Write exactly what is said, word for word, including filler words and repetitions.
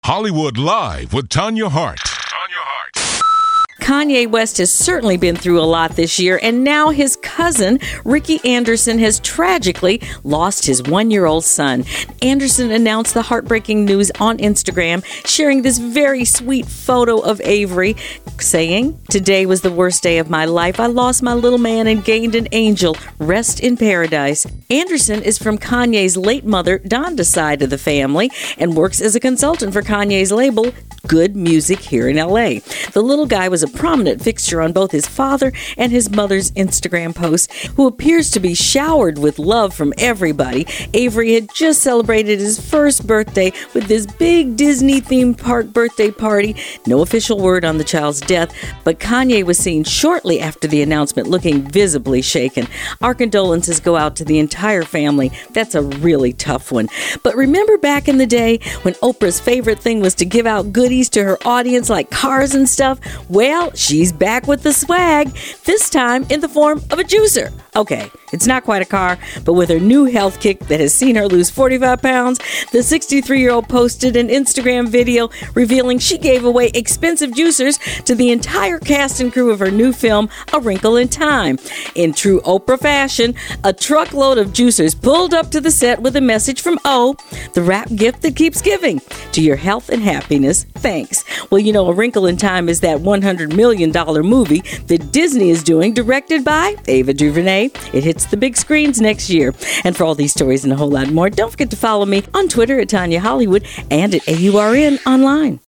Hollywood Live with Tanya Hart. Kanye West has certainly been through a lot this year, and now his cousin, Ricky Anderson, has tragically lost his one-year-old son. Anderson announced the heartbreaking news on Instagram, sharing this very sweet photo of Avery, saying, "Today was the worst day of my life. I lost my little man and gained an angel. Rest in paradise." Anderson is from Kanye's late mother, Donda's side of the family, and works as a consultant for Kanye's label, Good Music, here in L A. The little guy was a prominent fixture on both his father and his mother's Instagram posts, who appears to be showered with love from everybody. Avery had just celebrated his first birthday with this big Disney-themed park birthday party. No official word on the child's death, but Kanye was seen shortly after the announcement looking visibly shaken. Our condolences go out to the entire family. That's a really tough one. But remember back in the day when Oprah's favorite thing was to give out goodies to her audience like cars and stuff? Well, she's back with the swag, this time in the form of a juicer. Okay, it's not quite a car, but with her new health kick that has seen her lose forty-five pounds, the sixty-three-year-old posted an Instagram video revealing she gave away expensive juicers to the entire cast and crew of her new film, A Wrinkle in Time. In true Oprah fashion, a truckload of juicers pulled up to the set with a message from O, the rap gift that keeps giving. To your health and happiness, thanks. Well, you know, A Wrinkle in Time is that one hundred million dollars movie that Disney is doing, directed by Ava DuVernay. It hits the big screens next year. And for all these stories and a whole lot more, don't forget to follow me on Twitter at Tanya Hollywood and at A U R N online.